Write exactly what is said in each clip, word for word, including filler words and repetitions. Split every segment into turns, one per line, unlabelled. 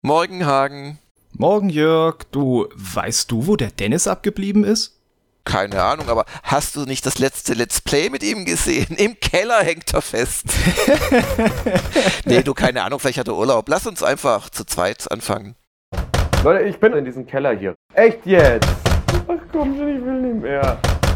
Morgen, Hagen.
Morgen, Jörg. Du, weißt du, wo der Dennis abgeblieben ist?
Keine Ahnung, aber hast du nicht das letzte Let's Play mit ihm gesehen? Im Keller hängt er fest. Nee, du, keine Ahnung, vielleicht hat er Urlaub. Lass uns einfach zu zweit anfangen.
Leute, ich bin in diesem Keller hier. Echt jetzt? Ach komm schon, ich will nicht mehr.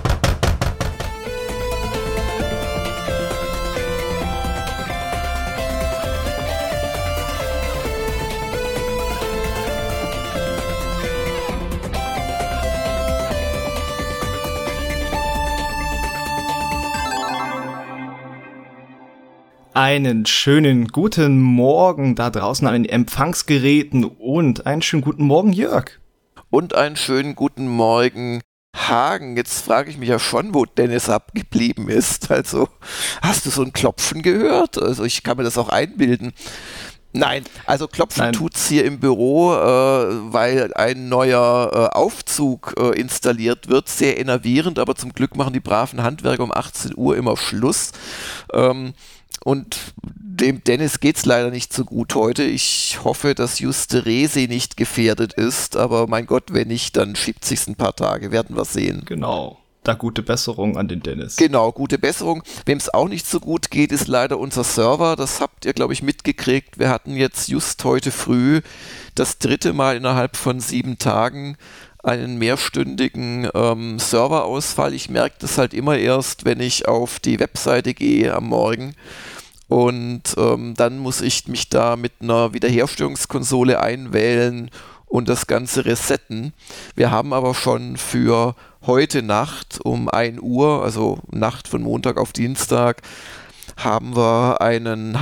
Einen schönen guten Morgen da draußen an den Empfangsgeräten und einen schönen guten Morgen, Jörg.
Und einen schönen guten Morgen, Hagen. Jetzt frage ich mich ja schon, wo Dennis abgeblieben ist. Also, hast du so ein Klopfen gehört? Also, ich kann mir das auch einbilden. Nein, also Klopfen
Nein.
tut's hier im Büro, äh, weil ein neuer äh, Aufzug äh, installiert wird. Sehr enervierend, aber zum Glück machen die braven Handwerker um achtzehn Uhr immer Schluss. Ähm, Und dem Dennis geht's leider nicht so gut heute. Ich hoffe, dass Juste Resi nicht gefährdet ist, aber mein Gott, wenn nicht, dann schiebt sich's ein paar Tage, werden wir sehen.
Genau, da gute Besserung an den Dennis.
Genau, gute Besserung. Wem es auch nicht so gut geht, ist leider unser Server. Das habt ihr, glaube ich, mitgekriegt. Wir hatten jetzt just heute früh das dritte Mal innerhalb von sieben Tagen einen mehrstündigen ähm, Serverausfall. Ich merke das halt immer erst, wenn ich auf die Webseite gehe am Morgen. Und ähm, dann muss ich mich da mit einer Wiederherstellungskonsole einwählen und das Ganze resetten. Wir haben aber schon für heute Nacht um ein Uhr, also Nacht von Montag auf Dienstag, haben wir einen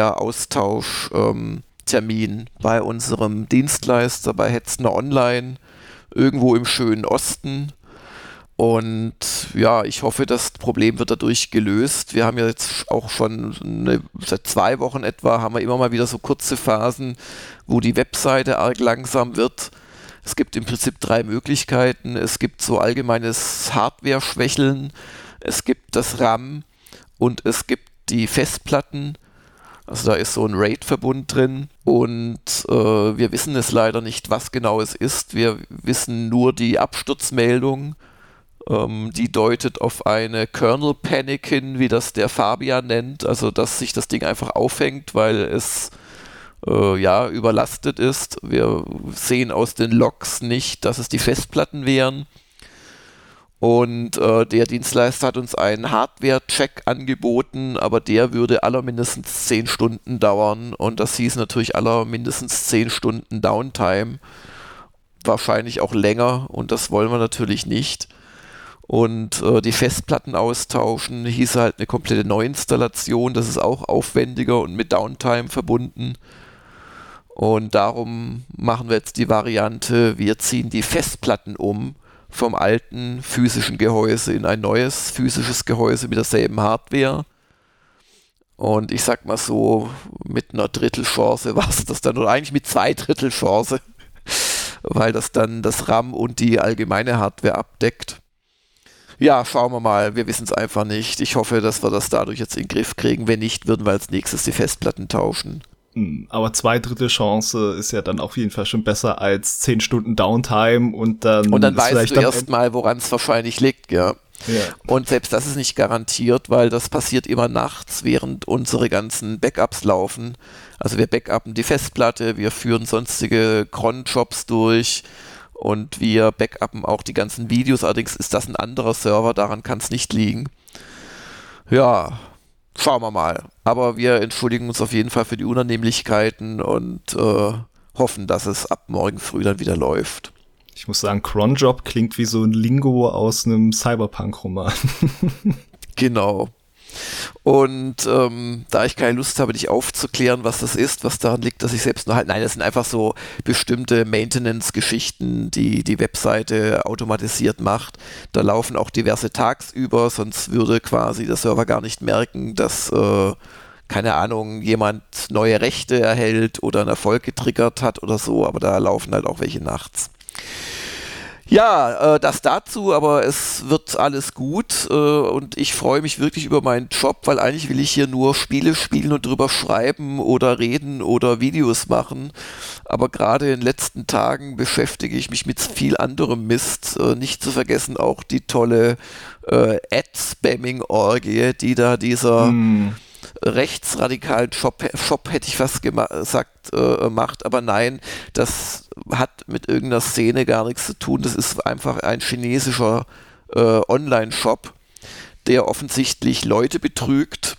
Hardware-Austausch-Termin ähm, bei unserem Dienstleister, bei Hetzner Online, irgendwo im schönen Osten. Und ja, ich hoffe, das Problem wird dadurch gelöst. Wir haben ja jetzt auch schon eine, seit zwei Wochen etwa, haben wir immer mal wieder so kurze Phasen, wo die Webseite arg langsam wird. Es gibt im Prinzip drei Möglichkeiten. Es gibt so allgemeines Hardware-Schwächeln, es gibt das RAM und es gibt die Festplatten. Also da ist so ein RAID-Verbund drin und äh, wir wissen es leider nicht, was genau es ist. Wir wissen nur die Absturzmeldung. Ähm, die deutet auf eine Kernel Panic hin, wie das der Fabian nennt, also dass sich das Ding einfach aufhängt, weil es äh, ja überlastet ist. Wir sehen aus den Logs nicht, dass es die Festplatten wären. Und äh, der Dienstleister hat uns einen Hardware-Check angeboten, aber der würde aller mindestens zehn Stunden dauern und das hieß natürlich aller mindestens zehn Stunden Downtime. Wahrscheinlich auch länger und das wollen wir natürlich nicht. Und äh, die Festplatten austauschen hieß halt eine komplette Neuinstallation, das ist auch aufwendiger und mit Downtime verbunden. Und darum machen wir jetzt die Variante, wir ziehen die Festplatten um vom alten physischen Gehäuse in ein neues physisches Gehäuse mit derselben Hardware. Und ich sag mal so, mit einer Drittelchance war es das dann, oder eigentlich mit zwei Drittel Chance, weil das dann das RAM und die allgemeine Hardware abdeckt. Ja, schauen wir mal, wir wissen es einfach nicht. Ich hoffe, dass wir das dadurch jetzt in den Griff kriegen. Wenn nicht, würden wir als nächstes die Festplatten tauschen.
Aber zwei Drittel Chance ist ja dann auf jeden Fall schon besser als zehn Stunden Downtime und dann
Und dann
ist
weißt du
dann
erst mal, woran es wahrscheinlich liegt, ja.
Ja.
Und selbst das ist nicht garantiert, weil das passiert immer nachts, während unsere ganzen Backups laufen. Also wir backuppen die Festplatte, wir führen sonstige Cron-Jobs durch und wir backuppen auch die ganzen Videos. Allerdings ist das ein anderer Server, daran kann es nicht liegen. Ja, schauen wir mal. Aber wir entschuldigen uns auf jeden Fall für die Unannehmlichkeiten und äh, hoffen, dass es ab morgen früh dann wieder läuft.
Ich muss sagen, Cronjob klingt wie so ein Lingo aus einem Cyberpunk-Roman.
Genau. Und ähm, da ich keine Lust habe, dich aufzuklären, was das ist, was daran liegt, dass ich selbst nur halt, nein, das sind einfach so bestimmte Maintenance-Geschichten, die die Webseite automatisiert macht. Da laufen auch diverse tagsüber, sonst würde quasi der Server gar nicht merken, dass, äh, keine Ahnung, jemand neue Rechte erhält oder einen Erfolg getriggert hat oder so, aber da laufen halt auch welche nachts. Ja, äh, das dazu, aber es wird alles gut äh, und ich freue mich wirklich über meinen Job, weil eigentlich will ich hier nur Spiele spielen und drüber schreiben oder reden oder Videos machen, aber gerade in den letzten Tagen beschäftige ich mich mit viel anderem Mist, äh, nicht zu vergessen auch die tolle äh, Ad-Spamming-Orgie, die da dieser mm. rechtsradikalen Shop, Shop hätte ich fast gesagt, äh, macht, aber nein, das hat mit irgendeiner Szene gar nichts zu tun, das ist einfach ein chinesischer äh, Online-Shop, der offensichtlich Leute betrügt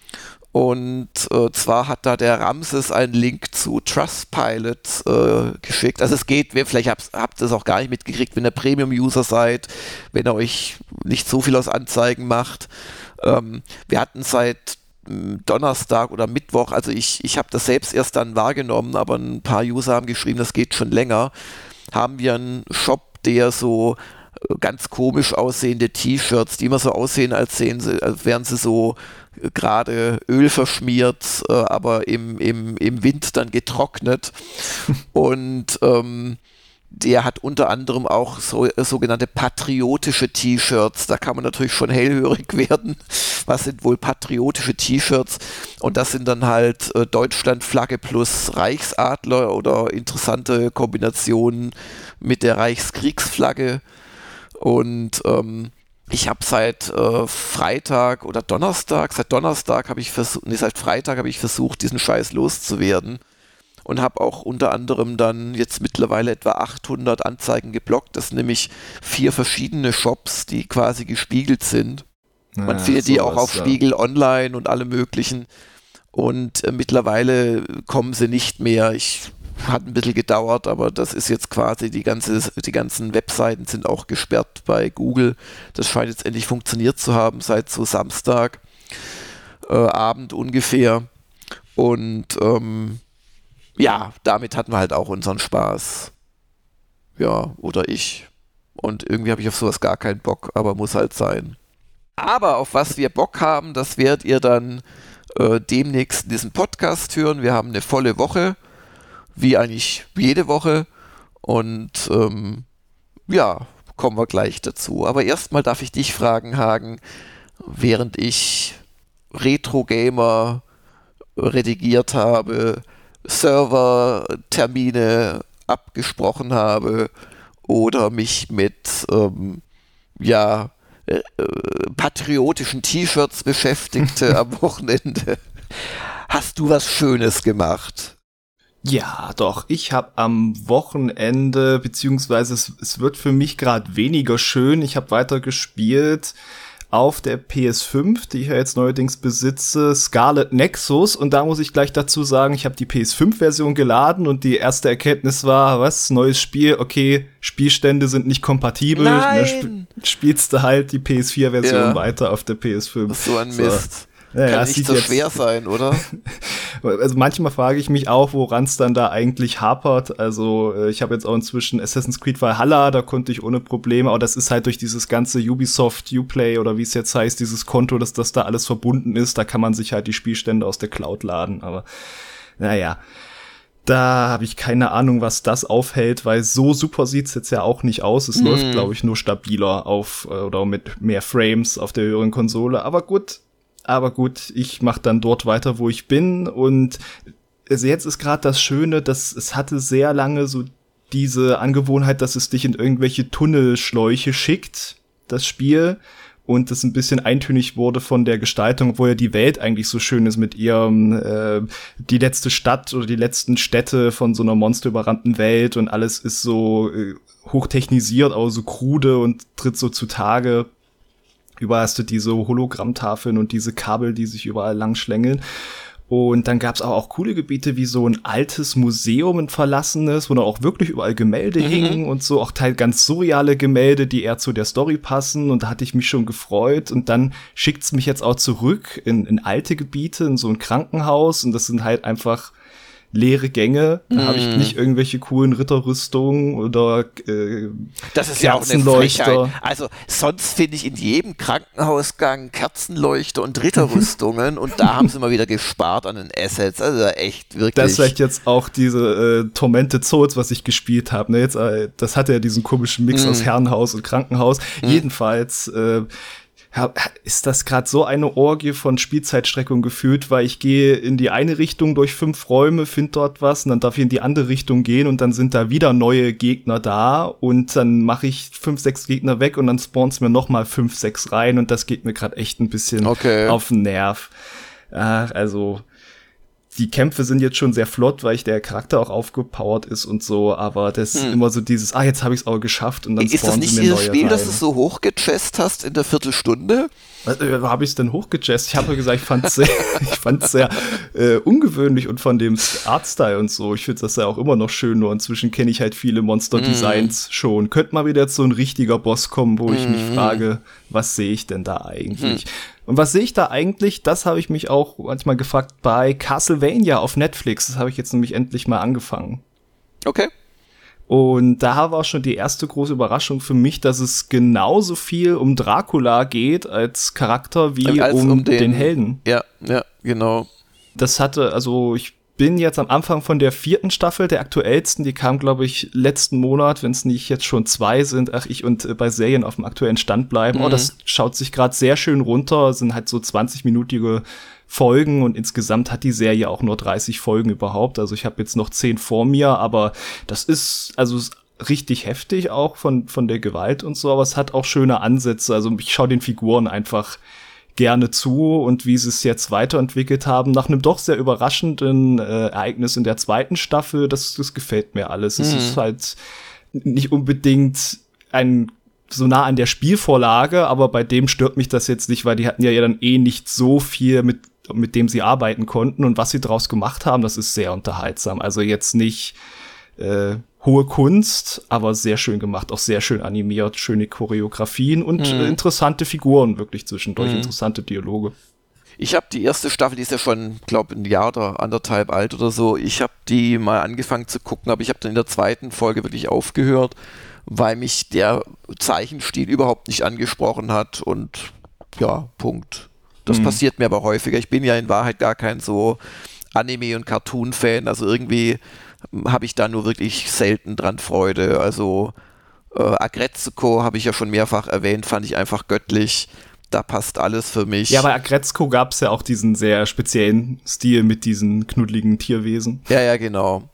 und äh, zwar hat da der Ramses einen Link zu Trustpilot äh, geschickt, also es geht, vielleicht habt, habt ihr es auch gar nicht mitgekriegt, wenn ihr Premium-User seid, wenn ihr euch nicht so viel aus Anzeigen macht, ähm, wir hatten seit Donnerstag oder Mittwoch, also ich, ich habe das selbst erst dann wahrgenommen, aber ein paar User haben geschrieben, das geht schon länger, haben wir einen Shop, der so ganz komisch aussehende T-Shirts, die immer so aussehen, als, sehen sie, als wären sie so gerade Öl verschmiert, äh, aber im, im, im Wind dann getrocknet und ähm, der hat unter anderem auch so, äh, sogenannte patriotische T-Shirts. Da kann man natürlich schon hellhörig werden. Was sind wohl patriotische T-Shirts? Und das sind dann halt äh, Deutschlandflagge plus Reichsadler oder interessante Kombinationen mit der Reichskriegsflagge. Und ähm, ich habe seit äh, Freitag oder Donnerstag, seit Donnerstag habe ich versucht, nee, seit Freitag habe ich versucht, diesen Scheiß loszuwerden. Und habe auch unter anderem dann jetzt mittlerweile etwa achthundert Anzeigen geblockt. Das sind nämlich vier verschiedene Shops, die quasi gespiegelt sind. Man ja, findet die auch auf ja. Spiegel Online und alle möglichen. Und äh, mittlerweile kommen sie nicht mehr. Ich hat ein bisschen gedauert, aber das ist jetzt quasi die ganze, die ganzen Webseiten sind auch gesperrt bei Google. Das scheint jetzt endlich funktioniert zu haben seit so Samstag äh, Abend ungefähr. Und ähm, ja, damit hatten wir halt auch unseren Spaß. Ja, oder ich. Und irgendwie habe ich auf sowas gar keinen Bock, aber muss halt sein. Aber auf was wir Bock haben, das werdet ihr dann äh, demnächst in diesem Podcast hören. Wir haben eine volle Woche, wie eigentlich jede Woche. Und ähm, ja, kommen wir gleich dazu. Aber erstmal darf ich dich fragen, Hagen, während ich Retro-Gamer redigiert habe, Servertermine abgesprochen habe oder mich mit ähm, ja, äh, patriotischen T-Shirts beschäftigte am Wochenende. Hast du was Schönes gemacht?
Ja, doch. Ich habe am Wochenende, beziehungsweise es, es wird für mich gerade weniger schön. Ich habe weiter gespielt auf der P S fünf, die ich ja jetzt neuerdings besitze, Scarlet Nexus. Und da muss ich gleich dazu sagen, ich habe die P S fünf Version geladen und die erste Erkenntnis war, was, neues Spiel, okay, Spielstände sind nicht kompatibel.
Nein.
Ne, sp- spielst du halt die P S vier Version ja. weiter auf der P S fünf.
So ein Mist.
So.
Ja,
Kann
nicht so schwer sein, oder?
Also manchmal frage ich mich auch, woran es dann da eigentlich hapert. Also ich habe jetzt auch inzwischen Assassin's Creed Valhalla, da konnte ich ohne Probleme, aber das ist halt durch dieses ganze Ubisoft Uplay oder wie es jetzt heißt, dieses Konto, dass das da alles verbunden ist, da kann man sich halt die Spielstände aus der Cloud laden. Aber naja, da habe ich keine Ahnung, was das aufhält, weil so super sieht's jetzt ja auch nicht aus. Es mm. läuft, glaube ich, nur stabiler auf oder mit mehr Frames auf der höheren Konsole. Aber gut. Aber gut, ich mache dann dort weiter, wo ich bin. Und also jetzt ist gerade das Schöne, dass es hatte sehr lange so diese Angewohnheit, dass es dich in irgendwelche Tunnelschläuche schickt, das Spiel. Und das ein bisschen eintönig wurde von der Gestaltung, wo ja die Welt eigentlich so schön ist mit ihrem, äh, die letzte Stadt oder die letzten Städte von so einer monsterüberrannten Welt. Und alles ist so äh, hochtechnisiert, aber so krude und tritt so zutage. Überall hast du diese Hologrammtafeln und diese Kabel, die sich überall lang schlängeln. Und dann gab's aber auch coole Gebiete wie so ein altes Museum, ein verlassenes, wo dann auch wirklich überall Gemälde mhm. hingen und so, auch teil ganz surreale Gemälde, die eher zu der Story passen. Und da hatte ich mich schon gefreut. Und dann schickt's mich jetzt auch zurück in, in alte Gebiete, in so ein Krankenhaus. Und das sind halt einfach leere Gänge, da mm. habe ich nicht irgendwelche coolen Ritterrüstungen oder äh,
das ist ja auch eine Frechheit. Also sonst finde ich in jedem Krankenhausgang Kerzenleuchter und Ritterrüstungen und da haben sie mal wieder gespart an den Assets, also echt wirklich.
Das ist vielleicht jetzt auch diese äh, Tormented Souls, was ich gespielt habe, ne? Jetzt, äh, das hatte ja diesen komischen Mix mm. aus Herrenhaus und Krankenhaus, mm. jedenfalls äh, ist das gerade so eine Orgie von Spielzeitstreckung gefühlt, weil ich gehe in die eine Richtung durch fünf Räume, finde dort was und dann darf ich in die andere Richtung gehen und dann sind da wieder neue Gegner da und dann mache ich fünf, sechs Gegner weg und dann spawns mir nochmal fünf, sechs rein und das geht mir gerade echt ein bisschen okay. auf den Nerv. Ach, also die Kämpfe sind jetzt schon sehr flott, weil ich der Charakter auch aufgepowert ist und so, aber das hm. ist immer so dieses, ah, jetzt habe ich es auch geschafft und dann
ist das nicht dieses Spiel, rein. Dass du so hochgechest hast in der Viertelstunde?
Äh, habe ich es denn hochgechest? Ich habe ja gesagt, ich fand es sehr, ich fand's sehr äh, ungewöhnlich und von dem Artstyle und so. Ich finde das ja auch immer noch schön, nur inzwischen kenne ich halt viele Monster-Designs mm. schon. Könnte mal wieder jetzt so ein richtiger Boss kommen, wo mm. ich mich frage, was sehe ich denn da eigentlich? Mm. Und was sehe ich da eigentlich? Das habe ich mich auch manchmal gefragt bei Castlevania auf Netflix. Das habe ich jetzt nämlich endlich mal angefangen.
Okay.
Und da war schon die erste große Überraschung für mich, dass es genauso viel um Dracula geht als Charakter wie als um, um den, den Helden.
Ja, ja, genau.
Das hatte, also ich bin jetzt am Anfang von der vierten Staffel, der aktuellsten, die kam, glaube ich, letzten Monat, wenn es nicht jetzt schon zwei sind, ach, ich und äh, bei Serien auf dem aktuellen Stand bleiben. Mhm. Oh, das schaut sich gerade sehr schön runter, sind halt so zwanzig-minütige Folgen und insgesamt hat die Serie auch nur dreißig Folgen überhaupt. Also ich habe jetzt noch zehn vor mir, aber das ist also richtig heftig auch von von der Gewalt und so, aber es hat auch schöne Ansätze. Also ich schaue den Figuren einfach gerne zu und wie sie es jetzt weiterentwickelt haben, nach einem doch sehr überraschenden äh, Ereignis in der zweiten Staffel, das, das gefällt mir alles. Mhm. Es ist halt nicht unbedingt ein so nah an der Spielvorlage, aber bei dem stört mich das jetzt nicht, weil die hatten ja dann eh nicht so viel, mit mit dem sie arbeiten konnten und was sie draus gemacht haben, das ist sehr unterhaltsam. Also jetzt nicht äh, hohe Kunst, aber sehr schön gemacht, auch sehr schön animiert, schöne Choreografien und mhm. äh, interessante Figuren wirklich zwischendurch, mhm. interessante Dialoge.
Ich habe die erste Staffel, die ist ja schon, glaube ein Jahr oder anderthalb alt oder so, ich habe die mal angefangen zu gucken, aber ich habe dann in der zweiten Folge wirklich aufgehört, weil mich der Zeichenstil überhaupt nicht angesprochen hat und ja, Punkt. Das mhm. passiert mir aber häufiger. Ich bin ja in Wahrheit gar kein so Anime- und Cartoon-Fan, also irgendwie habe ich da nur wirklich selten dran Freude. Also äh, Aggretsuko habe ich ja schon mehrfach erwähnt, fand ich einfach göttlich. Da passt alles für mich.
Ja, bei Aggretsuko gab es ja auch diesen sehr speziellen Stil mit diesen knuddeligen Tierwesen.
Ja, ja, genau.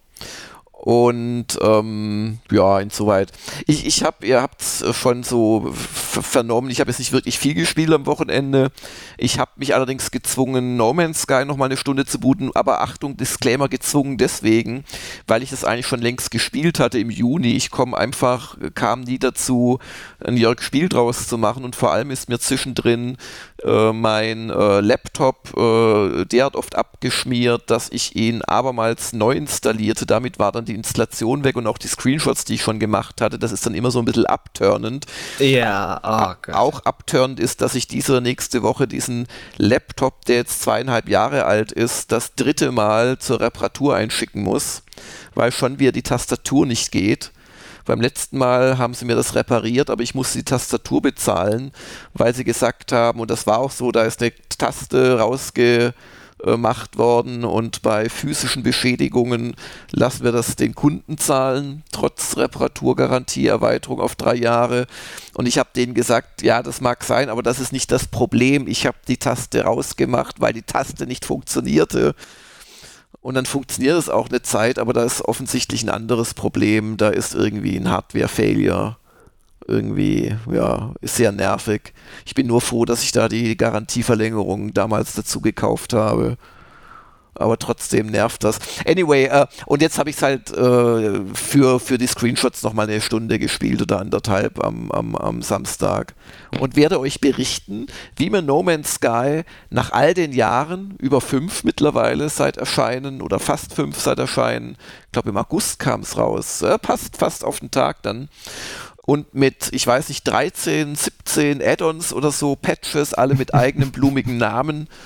Und ähm, ja, insoweit. Ich, ich habe, ihr habt es schon so f- vernommen, ich habe jetzt nicht wirklich viel gespielt am Wochenende. Ich habe mich allerdings gezwungen, No Man's Sky nochmal eine Stunde zu booten, aber Achtung, Disclaimer, gezwungen deswegen, weil ich das eigentlich schon längst gespielt hatte im Juni. Ich komme einfach, kam nie dazu, ein Jörg Spiel draus zu machen und vor allem ist mir zwischendrin äh, mein äh, Laptop äh, derart oft abgeschmiert, dass ich ihn abermals neu installierte. Damit war dann die Installation weg und auch die Screenshots, die ich schon gemacht hatte, das ist dann immer so ein bisschen abturnend.
Ja, oh Gott.
Auch abturnend ist, dass ich diese nächste Woche diesen Laptop, der jetzt zweieinhalb Jahre alt ist, das dritte Mal zur Reparatur einschicken muss, weil schon wieder die Tastatur nicht geht. Beim letzten Mal haben sie mir das repariert, aber ich musste die Tastatur bezahlen, weil sie gesagt haben, und das war auch so, da ist eine Taste rausge gemacht worden und bei physischen Beschädigungen lassen wir das den Kunden zahlen, trotz Reparaturgarantieerweiterung auf drei Jahre. Und ich habe denen gesagt, ja, das mag sein, aber das ist nicht das Problem. Ich habe die Taste rausgemacht, weil die Taste nicht funktionierte. Und dann funktioniert es auch eine Zeit, aber da ist offensichtlich ein anderes Problem. Da ist irgendwie ein Hardware-Failure. Irgendwie, ja, ist sehr nervig. Ich bin nur froh, dass ich da die Garantieverlängerung damals dazu gekauft habe. Aber trotzdem nervt das. Anyway, äh, und jetzt habe ich es halt äh, für, für die Screenshots nochmal eine Stunde gespielt oder anderthalb am, am, am Samstag. Und werde euch berichten, wie mir No Man's Sky nach all den Jahren, über fünf mittlerweile seit Erscheinen oder fast fünf seit Erscheinen, ich glaube im August kam es raus, äh, passt fast auf den Tag dann. Und mit, ich weiß nicht, dreizehn, siebzehn Add-ons oder so, Patches, alle mit eigenem blumigen Namen,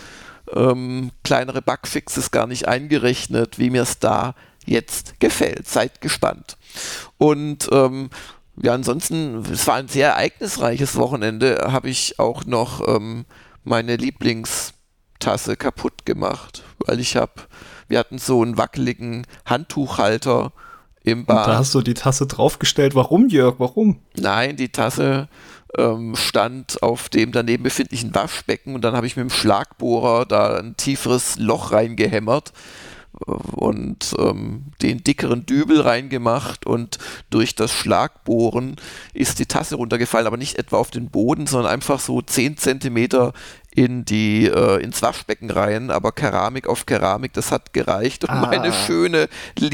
ähm, kleinere Bugfixes gar nicht eingerechnet, wie mir es da jetzt gefällt. Seid gespannt. Und ähm, ja, ansonsten, es war ein sehr ereignisreiches Wochenende, habe ich auch noch ähm, meine Lieblingstasse kaputt gemacht, weil ich habe, wir hatten so einen wackeligen Handtuchhalter im Bad.
Und da hast du die Tasse draufgestellt. Warum, Jörg? Warum?
Nein, die Tasse ähm, stand auf dem daneben befindlichen Waschbecken und dann habe ich mit dem Schlagbohrer da ein tieferes Loch reingehämmert und ähm, den dickeren Dübel reingemacht und durch das Schlagbohren ist die Tasse runtergefallen, aber nicht etwa auf den Boden, sondern einfach so zehn Zentimeter in die, äh, ins Waschbecken rein, aber Keramik auf Keramik, das hat gereicht und
ah.
meine schöne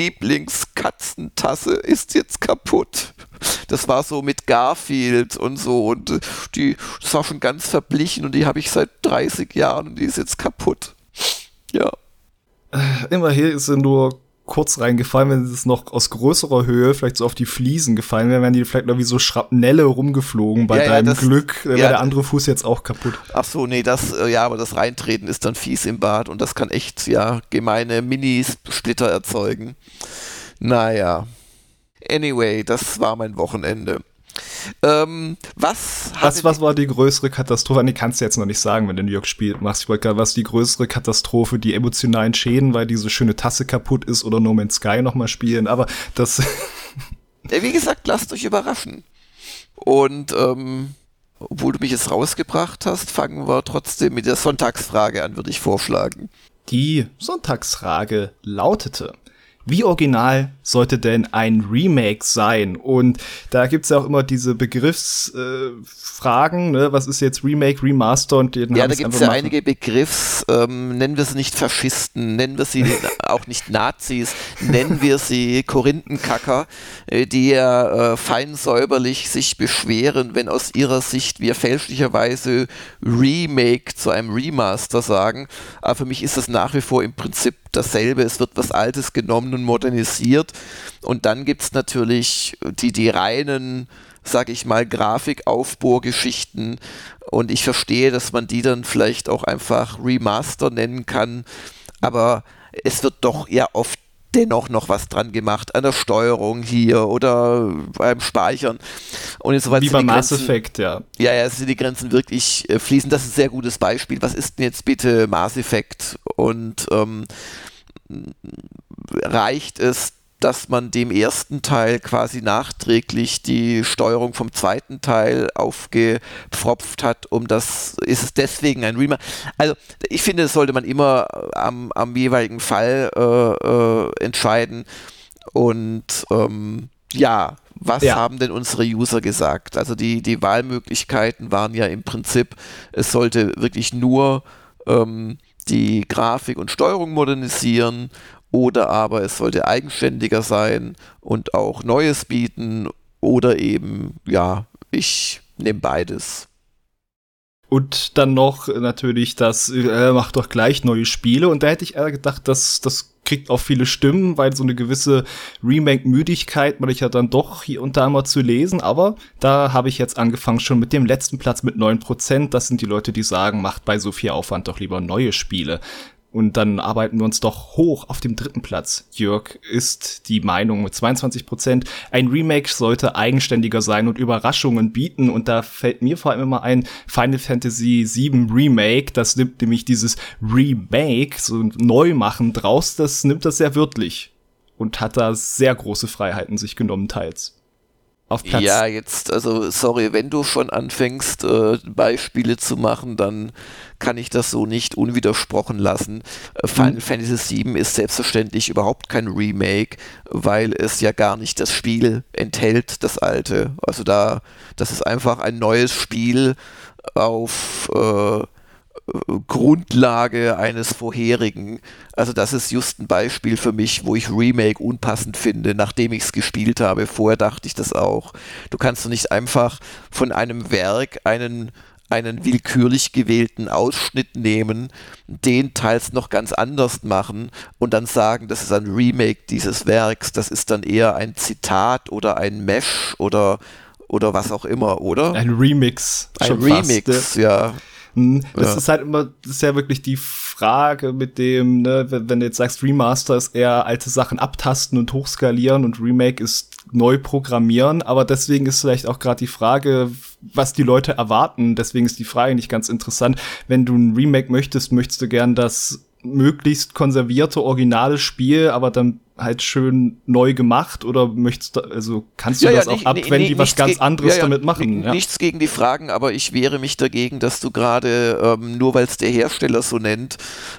Lieblingskatzentasse ist jetzt kaputt. Das war so mit Garfield und so und äh, die, das war schon ganz verblichen und die habe ich seit dreißig Jahren und die ist jetzt kaputt. Ja.
Immerhin ist sie nur kurz reingefallen, wenn es noch aus größerer Höhe vielleicht so auf die Fliesen gefallen wäre, wären die vielleicht noch wie so Schrapnelle rumgeflogen. Bei
ja, ja,
deinem
das,
Glück wäre
ja,
der andere Fuß jetzt auch kaputt.
Ach so, nee, das, ja, aber das Reintreten ist dann fies im Bad und das kann echt, ja, gemeine Mini-Splitter erzeugen. Naja. Anyway, das war mein Wochenende. Ähm, was,
was, was war die größere Katastrophe? Nee, kannst du jetzt noch nicht sagen, wenn du New York Spiel machst. Ich wollte gerade, was die größere Katastrophe, die emotionalen Schäden, weil diese schöne Tasse kaputt ist oder No Man's Sky nochmal spielen, aber das...
Wie gesagt, lasst euch überraschen. Und, ähm, obwohl du mich jetzt rausgebracht hast, fangen wir trotzdem mit der Sonntagsfrage an, würde ich vorschlagen.
Die Sonntagsfrage lautete: Wie original sollte denn ein Remake sein? Und da gibt's ja auch immer diese Begriffsfragen, äh, ne? Was ist jetzt Remake, Remaster? Und den
ja, da gibt's ja einige Begriffs, ähm, nennen wir sie nicht Faschisten, nennen wir sie auch nicht Nazis, nennen wir sie Korinthenkacker, äh, die ja äh, fein säuberlich sich beschweren, wenn aus ihrer Sicht wir fälschlicherweise Remake zu einem Remaster sagen. Aber für mich ist das nach wie vor im Prinzip dasselbe. Es wird was Altes genommen und modernisiert. Und dann gibt es natürlich die, die reinen, sag ich mal, Grafikaufbohrgeschichten. Und ich verstehe, dass man die dann vielleicht auch einfach Remaster nennen kann. Aber es wird doch eher oft dennoch noch was dran gemacht, an der Steuerung hier oder beim Speichern. Und insoweit
Wie
sind
bei
die
Mass
Grenzen,
Effect, ja.
Ja, ja, sind die Grenzen wirklich äh, fließend. Das ist ein sehr gutes Beispiel. Was ist denn jetzt bitte Mass Effect? Und ähm, reicht es, dass man dem ersten Teil quasi nachträglich die Steuerung vom zweiten Teil aufgepfropft hat, um das, ist es deswegen ein Remaster? Also ich finde, das sollte man immer am, am jeweiligen Fall äh, äh, entscheiden. Und ähm, ja, was
ja.
haben denn unsere User gesagt? Also die, die Wahlmöglichkeiten waren ja im Prinzip, es sollte wirklich nur ähm, die Grafik und Steuerung modernisieren, oder aber es sollte eigenständiger sein und auch Neues bieten, oder eben, ja, ich nehme beides.
Und dann noch natürlich das, äh, macht doch gleich neue Spiele. Und da hätte ich eher gedacht, dass das kriegt auch viele Stimmen, weil so eine gewisse Remake-Müdigkeit man ich ja dann doch hier und da mal zu lesen. Aber da habe ich jetzt angefangen schon mit dem letzten Platz mit neun Prozent. Das sind die Leute, die sagen, macht bei so viel Aufwand doch lieber neue Spiele. Und dann arbeiten wir uns doch hoch auf dem dritten Platz. Jörg ist die Meinung mit zweiundzwanzig Prozent. Ein Remake sollte eigenständiger sein und Überraschungen bieten. Und da fällt mir vor allem immer ein Final Fantasy sieben Remake. Das nimmt nämlich dieses Remake, so Neumachen draus, das nimmt das sehr wörtlich. Und hat da sehr große Freiheiten sich genommen teils. Auf Platz.
Ja, jetzt, also sorry, wenn du schon anfängst, äh, Beispiele zu machen, dann kann ich das so nicht unwidersprochen lassen. Äh, Final mhm. Fantasy sieben ist selbstverständlich überhaupt kein Remake, weil es ja gar nicht das Spiel enthält, das alte. Also da, das ist einfach ein neues Spiel auf äh, Grundlage eines vorherigen. Also das ist just ein Beispiel für mich, wo ich Remake unpassend finde, nachdem ich es gespielt habe. Vorher dachte ich das auch. Du kannst doch nicht einfach von einem Werk einen, einen willkürlich gewählten Ausschnitt nehmen, den teils noch ganz anders machen und dann sagen, das ist ein Remake dieses Werks. Das ist dann eher ein Zitat oder ein Mesh oder, oder was auch immer, oder?
Ein Remix.
Ein
schon
Remix,
fast,
ja.
Das
ja.
ist halt immer, das ist ja wirklich die Frage mit dem, ne, wenn, wenn du jetzt sagst, Remaster ist eher alte Sachen abtasten und hochskalieren und Remake ist neu programmieren, aber deswegen ist vielleicht auch gerade die Frage, was die Leute erwarten. Deswegen ist die Frage nicht ganz interessant. Wenn du ein Remake möchtest, möchtest du gern das möglichst konservierte, originale Spiel, aber dann halt schön neu gemacht, oder möchtest du, also kannst du
ja,
das
ja,
auch
nicht,
ab, wenn
nicht,
die was ganz anderes
ja, ja,
damit machen? Ja.
Nichts gegen die Fragen, aber ich wehre mich dagegen, dass du gerade, ähm, nur weil es der Hersteller so nennt,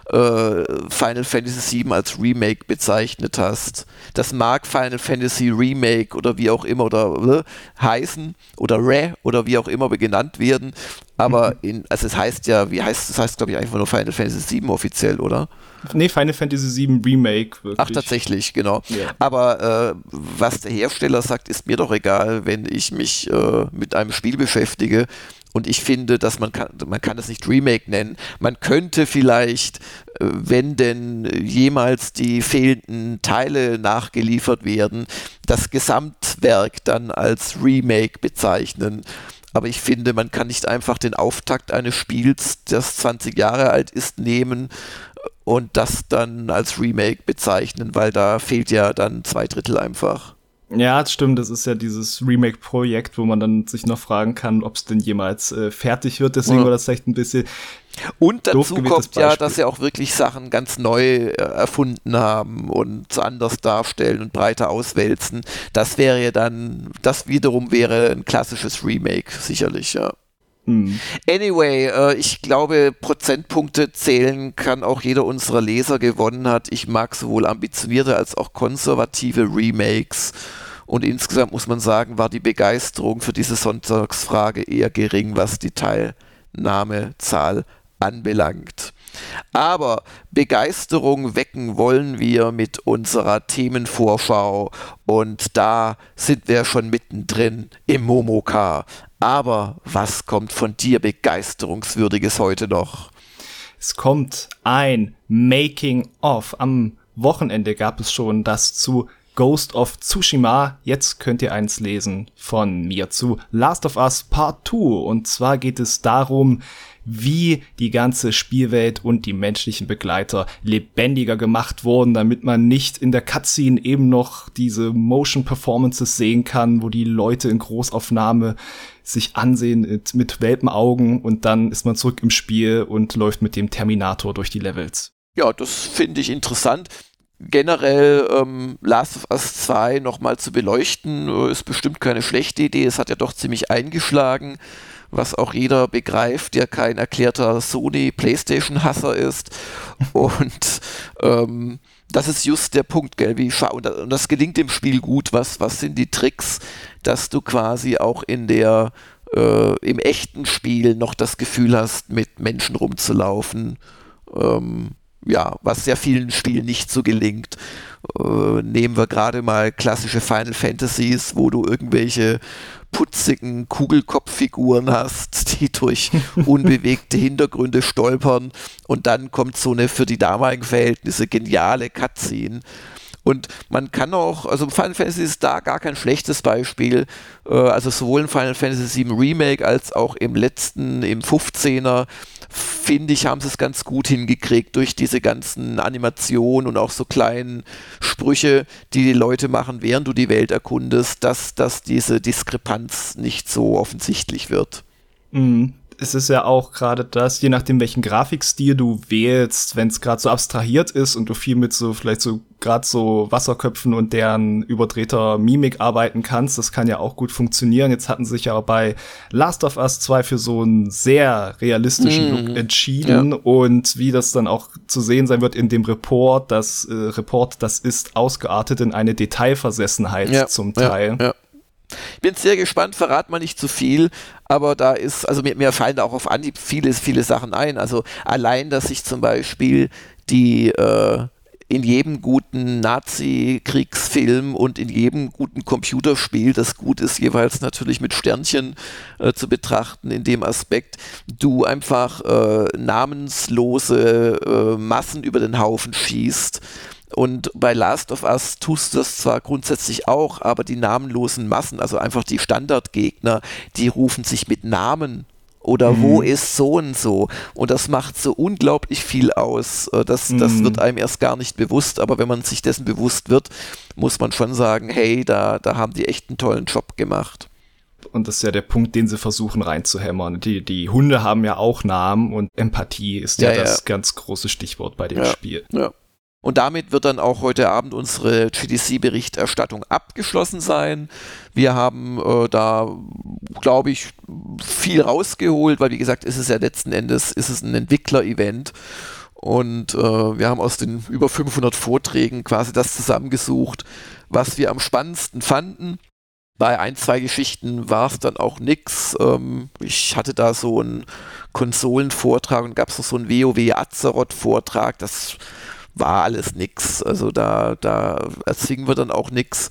äh, Final Fantasy sieben als Remake bezeichnet hast. Das mag Final Fantasy Remake oder wie auch immer oder äh, heißen oder Re oder wie auch immer genannt werden, aber in, also es heißt ja, wie heißt es, heißt glaube ich einfach nur Final Fantasy sieben offiziell, oder?
Nee, Final Fantasy sieben Remake, wirklich.
Ach, tatsächlich, genau.
Ja.
Aber äh, was der Hersteller sagt, ist mir doch egal, wenn ich mich äh, mit einem Spiel beschäftige. Und ich finde, dass man kann, man kann das nicht Remake nennen. Man könnte vielleicht, äh, wenn denn jemals die fehlenden Teile nachgeliefert werden, das Gesamtwerk dann als Remake bezeichnen. Aber ich finde, man kann nicht einfach den Auftakt eines Spiels, das zwanzig Jahre alt ist, nehmen und das dann als Remake bezeichnen, weil da fehlt ja dann zwei Drittel einfach.
Ja, das stimmt. Das ist ja dieses Remake-Projekt, wo man dann sich noch fragen kann, ob es denn jemals äh, fertig wird. Deswegen
ja.
war das vielleicht ein bisschen
Und dazu kommt
Beispiel.
ja, dass sie auch wirklich Sachen ganz neu äh, erfunden haben und anders darstellen und breiter auswälzen. Das wäre ja dann, das wiederum wäre ein klassisches Remake, sicherlich, ja.
Hm.
Anyway, äh, ich glaube, Prozentpunkte zählen kann auch jeder unserer Leser gewonnen hat. Ich mag sowohl ambitionierte als auch konservative Remakes. Und insgesamt muss man sagen, war die Begeisterung für diese Sonntagsfrage eher gering, was die Teilnahmezahl anbelangt. Aber Begeisterung wecken wollen wir mit unserer Themenvorschau. Und da sind wir schon mittendrin im Momoka. Aber was kommt von dir Begeisterungswürdiges heute noch?
Es kommt ein Making-of. Am Wochenende gab es schon das zu Ghost of Tsushima. Jetzt könnt ihr eins lesen von mir zu Last of Us Part zwei. Und zwar geht es darum, wie die ganze Spielwelt und die menschlichen Begleiter lebendiger gemacht wurden, damit man nicht in der Cutscene eben noch diese Motion Performances sehen kann, wo die Leute in Großaufnahme sich ansehen mit, mit Welpenaugen, und dann ist man zurück im Spiel und läuft mit dem Terminator durch die Levels.
Ja, das finde ich interessant. Generell ähm, Last of Us zwei nochmal zu beleuchten, äh, ist bestimmt keine schlechte Idee. Es hat ja doch ziemlich eingeschlagen, was auch jeder begreift, der kein erklärter Sony-Playstation-Hasser ist. Und ähm, das ist just der Punkt, gell? Wie scha- und das gelingt dem Spiel gut. Was, was sind die Tricks, dass du quasi auch in der äh, im echten Spiel noch das Gefühl hast, mit Menschen rumzulaufen? Ähm, ja, was sehr vielen Spielen nicht so gelingt. Äh, nehmen wir gerade mal klassische Final Fantasies, wo du irgendwelche putzigen Kugelkopffiguren hast, die durch unbewegte Hintergründe stolpern, und dann kommt so eine für die damaligen Verhältnisse geniale Cutscene. Und man kann auch, also Final Fantasy ist da gar kein schlechtes Beispiel, äh, also sowohl in Final Fantasy sieben Remake als auch im letzten, im fünfzehner, finde ich, haben sie es ganz gut hingekriegt durch diese ganzen Animationen und auch so kleinen Sprüche, die die Leute machen, während du die Welt erkundest, dass, dass diese Diskrepanz nicht so offensichtlich wird.
Mhm. Es ist ja auch gerade das, je nachdem, welchen Grafikstil du wählst, wenn es gerade so abstrahiert ist und du viel mit so, vielleicht so gerade so Wasserköpfen und deren überdrehter Mimik arbeiten kannst, das kann ja auch gut funktionieren. Jetzt hatten sich ja bei Last of Us zwei für so einen sehr realistischen mm. Look entschieden, ja. Und wie das dann auch zu sehen sein wird in dem Report, das äh, Report, das ist ausgeartet in eine Detailversessenheit, ja, zum Teil.
Ja, ja. Ich bin sehr gespannt, verrat mal nicht zu viel, aber da ist, also mir, mir fallen da auch auf Anhieb viele, viele Sachen ein. Also allein, dass sich zum Beispiel die äh, in jedem guten Nazi-Kriegsfilm und in jedem guten Computerspiel, das gut ist, jeweils natürlich mit Sternchen äh, zu betrachten in dem Aspekt, du einfach äh, namenslose äh, Massen über den Haufen schießt. Und bei Last of Us tust du das zwar grundsätzlich auch, aber die namenlosen Massen, also einfach die Standardgegner, die rufen sich mit Namen Oder
Mhm.
wo ist so und so? Und das macht so unglaublich viel aus. Äh, Das, das
Mhm.
wird einem erst gar nicht bewusst, aber wenn man sich dessen bewusst wird, muss man schon sagen, hey, da, da haben die echt einen tollen Job gemacht.
Und das ist ja der Punkt, den sie versuchen reinzuhämmern. Die, die Hunde haben ja auch Namen und Empathie ist ja,
Ja, ja.
das ganz große Stichwort bei dem
Ja.
Spiel.
Ja. Und damit wird dann auch heute Abend unsere G D C-Berichterstattung abgeschlossen sein. Wir haben äh, da, glaube ich, viel rausgeholt, weil wie gesagt, ist es ja letzten Endes ist es ein Entwickler-Event. Und äh, wir haben aus den über fünfhundert Vorträgen quasi das zusammengesucht, was wir am spannendsten fanden. Bei ein, zwei Geschichten war es dann auch nix. Ähm, ich hatte da so einen Konsolenvortrag und gab es noch so einen WoW-Azeroth-Vortrag. Das war alles nix. Also da, da erzwingen wir dann auch nix.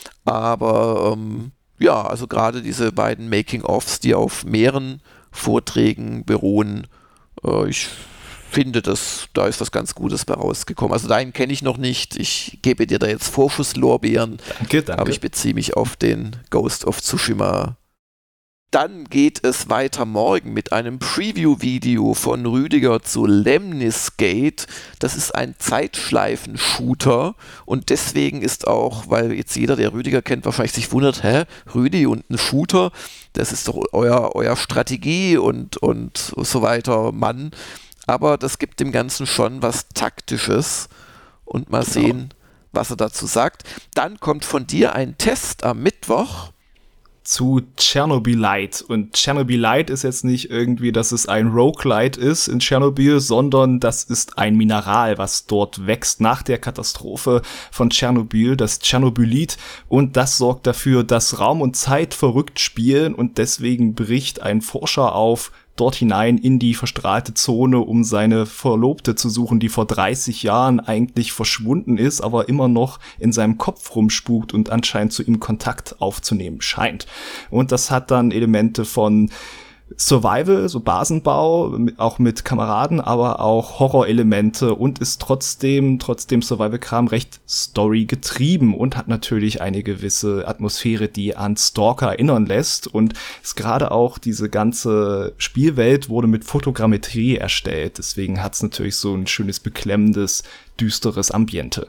Aber ähm, ja, also gerade diese beiden Making-ofs, die auf mehreren Vorträgen beruhen, äh, ich finde, dass, da ist was ganz Gutes bei rausgekommen. Also deinen kenne ich noch nicht. Ich gebe dir da jetzt Vorschusslorbeeren.
Danke, danke.
Aber ich beziehe mich auf den Ghost of Tsushima. Dann geht es weiter morgen mit einem Preview-Video von Rüdiger zu Lemnis Gate. Das ist ein Zeitschleifen-Shooter und deswegen ist auch, weil jetzt jeder, der Rüdiger kennt, wahrscheinlich sich wundert, hä, Rüdi und ein Shooter, das ist doch euer, euer Strategie und, und so weiter, Mann. Aber das gibt dem Ganzen schon was Taktisches und mal
Genau.
sehen, was er dazu sagt. Dann kommt von dir ein Test am Mittwoch.
Zu Chernobylite. Und Chernobylite ist jetzt nicht irgendwie, dass es ein Roguelite ist in Tschernobyl, sondern das ist ein Mineral, was dort wächst nach der Katastrophe von Tschernobyl, das Tschernobylit. Und das sorgt dafür, dass Raum und Zeit verrückt spielen und deswegen bricht ein Forscher auf dort hinein in die verstrahlte Zone, um seine Verlobte zu suchen, die vor dreißig Jahren eigentlich verschwunden ist, aber immer noch in seinem Kopf rumspukt und anscheinend zu ihm Kontakt aufzunehmen scheint. Und das hat dann Elemente von Survival, so Basenbau, auch mit Kameraden, aber auch Horrorelemente und ist trotzdem, trotzdem Survival-Kram recht Story-getrieben und hat natürlich eine gewisse Atmosphäre, die an Stalker erinnern lässt und ist gerade auch diese ganze Spielwelt wurde mit Fotogrammetrie erstellt, deswegen hat's natürlich so ein schönes, beklemmendes, düsteres Ambiente.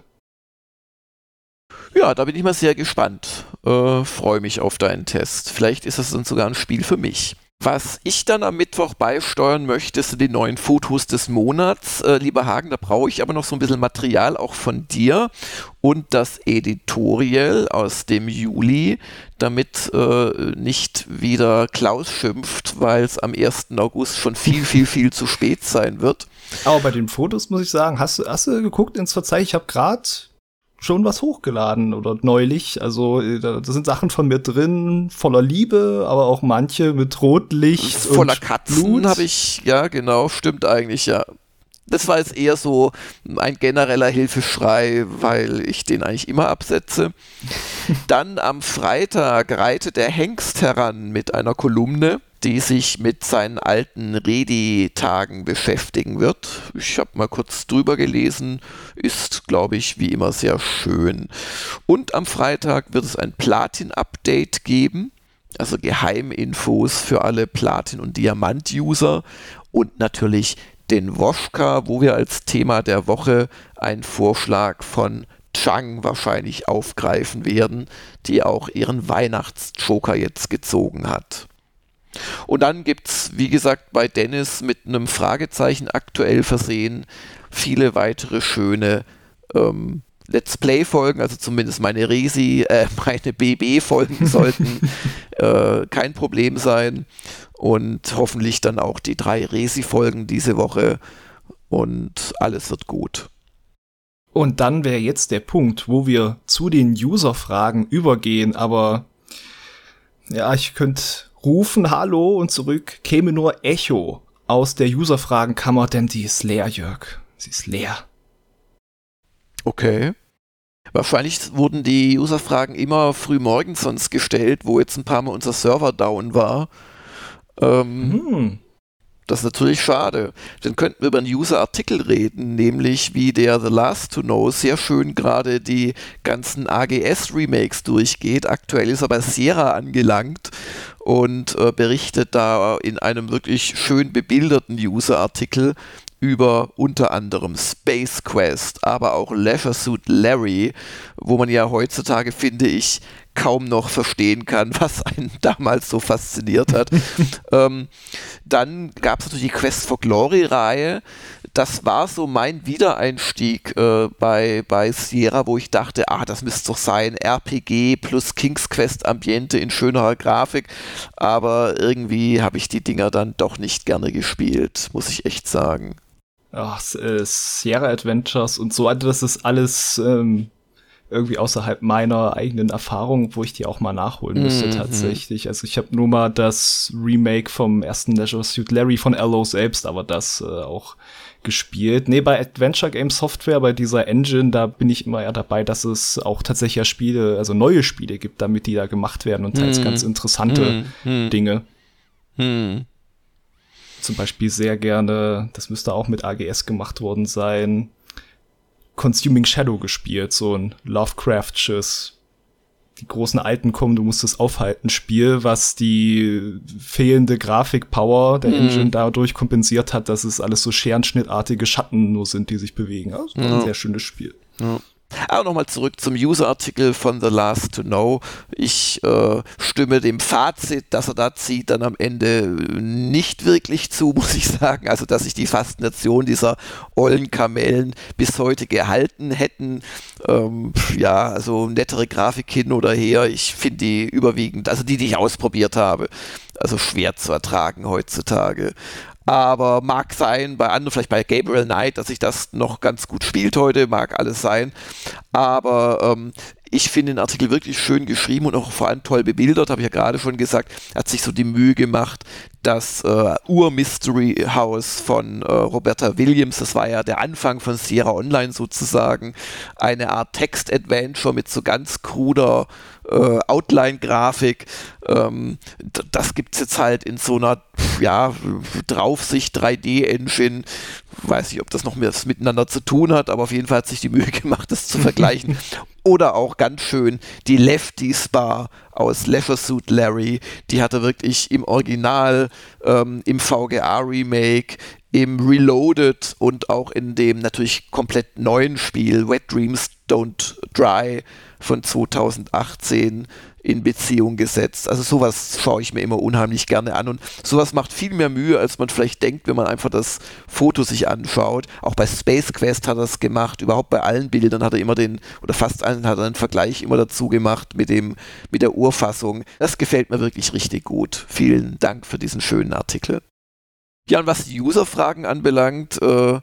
Ja, da bin ich mal sehr gespannt. Äh, freue mich auf deinen Test. Vielleicht ist das dann sogar ein Spiel für mich. Was ich dann am Mittwoch beisteuern möchte, sind die neuen Fotos des Monats. Äh, lieber Hagen, da brauche ich aber noch so ein bisschen Material auch von dir und das Editorial aus dem Juli, damit äh, nicht wieder Klaus schimpft, weil es am ersten August schon viel, viel, viel zu spät sein wird.
Aber bei den Fotos muss ich sagen, hast du, hast du geguckt ins Verzeichnis? Ich habe gerade schon was hochgeladen oder neulich. Also da, da sind Sachen von mir drin, voller Liebe, aber auch manche mit Rotlicht
voller
und
Katzen
Blut.
habe ich, ja genau, stimmt eigentlich, ja. Das war jetzt eher so ein genereller Hilfeschrei, weil ich den eigentlich immer absetze. Dann am Freitag reitet der Hengst heran mit einer Kolumne, die sich mit seinen alten Redi-Tagen beschäftigen wird. Ich habe mal kurz drüber gelesen, ist, glaube ich, wie immer sehr schön. Und am Freitag wird es ein Platin-Update geben, also Geheiminfos für alle Platin- und Diamant-User und natürlich den Woschka, wo wir als Thema der Woche einen Vorschlag von Chang wahrscheinlich aufgreifen werden, die auch ihren Weihnachtsjoker jetzt gezogen hat. Und dann gibt es, wie gesagt, bei Dennis mit einem Fragezeichen aktuell versehen, viele weitere schöne ähm, Let's Play-Folgen, also zumindest meine Resi, äh, meine B B-Folgen sollten äh, kein Problem sein. Und hoffentlich dann auch die drei Resi-Folgen diese Woche und alles wird gut.
Und dann wäre jetzt der Punkt, wo wir zu den User-Fragen übergehen, aber ja, ich könnte rufen, hallo und zurück käme nur Echo aus der User-Fragenkammer, denn die ist leer, Jörg. Sie ist leer.
Okay. Wahrscheinlich wurden die User-Fragen immer früh morgens sonst gestellt, wo jetzt ein paar Mal unser Server down war. Ähm,
Hm.
Das ist natürlich schade. Dann könnten wir über einen User-Artikel reden, nämlich wie der The Last to Know sehr schön gerade die ganzen A G S-Remakes durchgeht. Aktuell ist er bei Sierra angelangt und äh, berichtet da in einem wirklich schön bebilderten User-Artikel über unter anderem Space Quest, aber auch Leisure Suit Larry, wo man ja heutzutage, finde ich, kaum noch verstehen kann, was einen damals so fasziniert hat. ähm, dann gab es natürlich die Quest for Glory-Reihe. Das war so mein Wiedereinstieg äh, bei, bei Sierra, wo ich dachte, ah, das müsste doch sein, R P G plus King's Quest Ambiente in schönerer Grafik, aber irgendwie habe ich die Dinger dann doch nicht gerne gespielt, muss ich echt sagen.
Ach, äh, Sierra Adventures und so, also das ist alles ähm, irgendwie außerhalb meiner eigenen Erfahrung, wo ich die auch mal nachholen müsste, mhm. tatsächlich. Also ich habe nur mal das Remake vom ersten Leisure Suit Larry von L O selbst, aber das äh, auch gespielt. Nee, bei Adventure Game Software, bei dieser Engine, da bin ich immer eher dabei, dass es auch tatsächlich ja Spiele, also neue Spiele gibt, damit die da gemacht werden und teils mhm. ganz interessante mhm. Dinge.
Mhm.
Zum Beispiel sehr gerne, das müsste auch mit A G S gemacht worden sein, Consuming Shadow gespielt, so ein Lovecraftsches, die großen Alten kommen, du musst es aufhalten Spiel, was die fehlende Grafikpower der mhm. Engine dadurch kompensiert hat, dass es alles so scherenschnittartige Schatten nur sind, die sich bewegen. Also das war ja. ein sehr schönes Spiel.
Ja. Aber nochmal zurück zum User-Artikel von The Last to Know. Ich äh, stimme dem Fazit, das er da zieht, dann am Ende nicht wirklich zu, muss ich sagen. Also, dass sich die Faszination dieser ollen Kamellen bis heute gehalten hätten. Ähm, ja, also nettere Grafik hin oder her. Ich finde die überwiegend, also die, die ich ausprobiert habe, also schwer zu ertragen heutzutage. Aber mag sein, bei anderen, vielleicht bei Gabriel Knight, dass sich das noch ganz gut spielt heute, mag alles sein. Aber ähm, ich finde den Artikel wirklich schön geschrieben und auch vor allem toll bebildert, habe ich ja gerade schon gesagt. Er hat sich so die Mühe gemacht, das äh, Ur-Mystery-House von äh, Roberta Williams, das war ja der Anfang von Sierra Online sozusagen, eine Art Text-Adventure mit so ganz kruder äh, Outline-Grafik. Ähm, d- das gibt es jetzt halt in so einer ja, Draufsicht drei D-Engine. Weiß nicht, ob das noch mehr miteinander zu tun hat, aber auf jeden Fall hat sich die Mühe gemacht, das zu vergleichen. Oder auch ganz schön die Lefties Bar aus Leisure Suit Larry, die hatte wirklich im Original, ähm, im V G A-Remake, im Reloaded und auch in dem natürlich komplett neuen Spiel Wet Dreams Don't Dry von zweitausendachtzehn in Beziehung gesetzt. Also sowas schaue ich mir immer unheimlich gerne an und sowas macht viel mehr Mühe, als man vielleicht denkt, wenn man einfach das Foto sich anschaut. Auch bei Space Quest hat er es gemacht, überhaupt bei allen Bildern hat er immer den, oder fast allen hat er einen Vergleich immer dazu gemacht mit dem, mit der Urfassung. Das gefällt mir wirklich richtig gut. Vielen Dank für diesen schönen Artikel. Ja, und was die User-Fragen anbelangt, äh,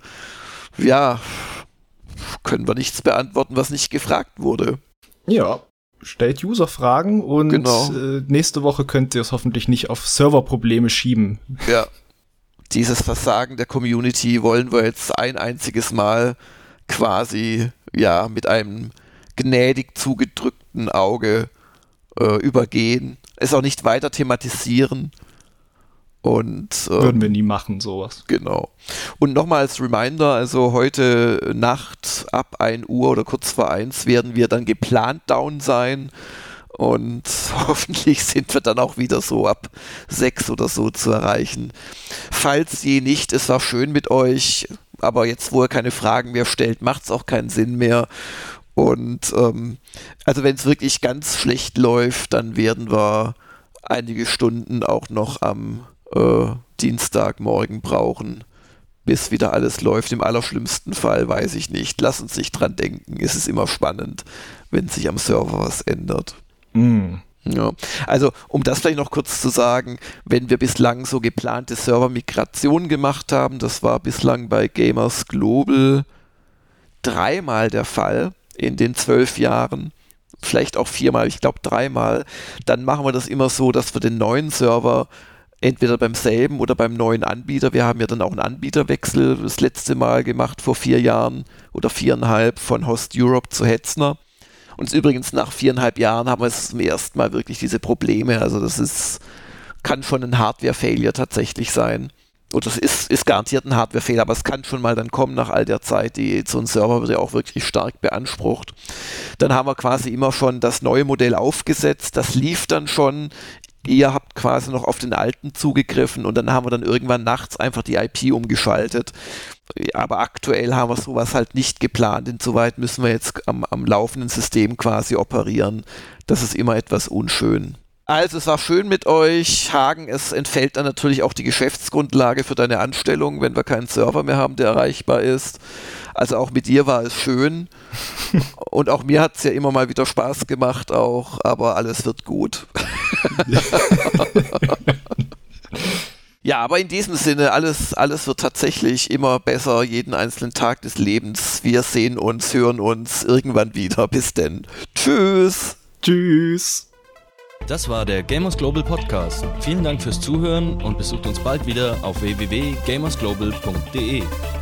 ja, können wir nichts beantworten, was nicht gefragt wurde.
Ja, stellt User-Fragen und
genau.
äh, nächste Woche könnt ihr es hoffentlich nicht auf Serverprobleme schieben.
Ja, dieses Versagen der Community wollen wir jetzt ein einziges Mal quasi, ja, mit einem gnädig zugedrückten Auge äh, übergehen, es auch nicht weiter thematisieren. Und, ähm,
würden wir nie machen, sowas.
Genau. Und nochmal als Reminder, also heute Nacht ab ein Uhr oder kurz vor eins werden wir dann geplant down sein und hoffentlich sind wir dann auch wieder so ab sechs oder so zu erreichen. Falls je nicht, es war schön mit euch, aber jetzt, wo ihr keine Fragen mehr stellt, macht es auch keinen Sinn mehr. Und ähm, also wenn es wirklich ganz schlecht läuft, dann werden wir einige Stunden auch noch am Äh, Dienstagmorgen brauchen, bis wieder alles läuft. Im allerschlimmsten Fall weiß ich nicht. Lass uns nicht dran denken. Es ist immer spannend, wenn sich am Server was ändert.
Mm.
Ja. Also, um das vielleicht noch kurz zu sagen, wenn wir bislang so geplante Servermigrationen gemacht haben, das war bislang bei Gamers Global dreimal der Fall in den zwölf Jahren, vielleicht auch viermal, ich glaube dreimal, dann machen wir das immer so, dass wir den neuen Server entweder beim selben oder beim neuen Anbieter, wir haben ja dann auch einen Anbieterwechsel das letzte Mal gemacht vor vier Jahren oder viereinhalb von Host Europe zu Hetzner. Und übrigens nach viereinhalb Jahren haben wir es zum ersten Mal wirklich diese Probleme. Also das ist, kann schon ein Hardware-Failure tatsächlich sein. oder es ist, ist garantiert ein Hardwarefehler, aber es kann schon mal dann kommen nach all der Zeit, die so ein Server wird ja auch wirklich stark beansprucht. Dann haben wir quasi immer schon das neue Modell aufgesetzt, das lief dann schon, ihr habt quasi noch auf den alten zugegriffen und dann haben wir dann irgendwann nachts einfach die I P umgeschaltet. Aber aktuell haben wir sowas halt nicht geplant, insoweit müssen wir jetzt am, am laufenden System quasi operieren. Das ist immer etwas unschön. Also es war schön mit euch, Hagen, es entfällt dann natürlich auch die Geschäftsgrundlage für deine Anstellung, wenn wir keinen Server mehr haben, der erreichbar ist. Also auch mit dir war es schön und auch mir hat es ja immer mal wieder Spaß gemacht auch, aber alles wird gut. Ja, aber in diesem Sinne, alles, alles wird tatsächlich immer besser, jeden einzelnen Tag des Lebens. Wir sehen uns, hören uns irgendwann wieder. Bis denn. Tschüss.
Tschüss.
Das war der Gamers Global Podcast. Vielen Dank fürs Zuhören und besucht uns bald wieder auf w w w punkt gamers global punkt d e.